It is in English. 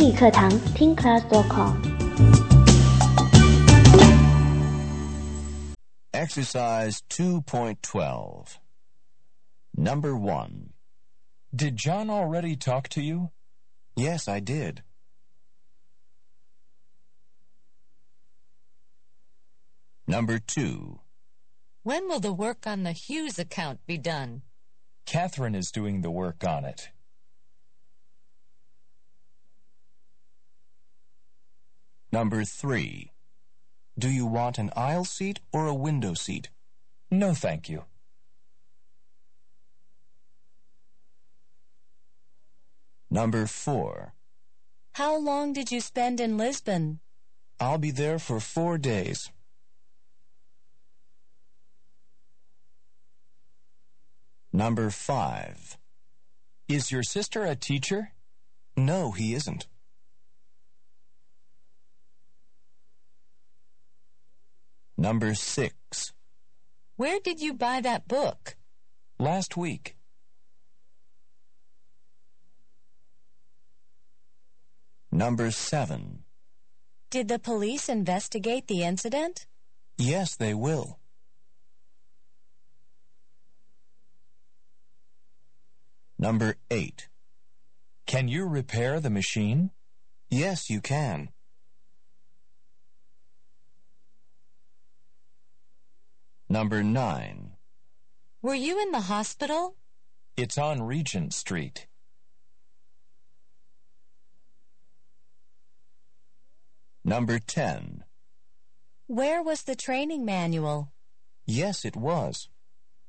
英语课堂听 class.com。 Exercise 2.12. Number 1. Did John already talk to you? Yes, I did. Number 2. When will the work on the Hughes account be done? Catherine is doing the work on it. Number 3. Do you want an aisle seat or a window seat? No, thank you. Number 4. How long did you spend in Lisbon? I'll be there for 4 days. Number 5. Is your sister a teacher? No, he isn't. Number 6. Where did you buy that book? Last week. Number 7. Did the police investigate the incident? Yes, they will. Number 8. Can you repair the machine? Yes, you can. Number 9. Were you in the hospital? It's on Regent Street. Number 10. Where was the training manual? Yes, it was.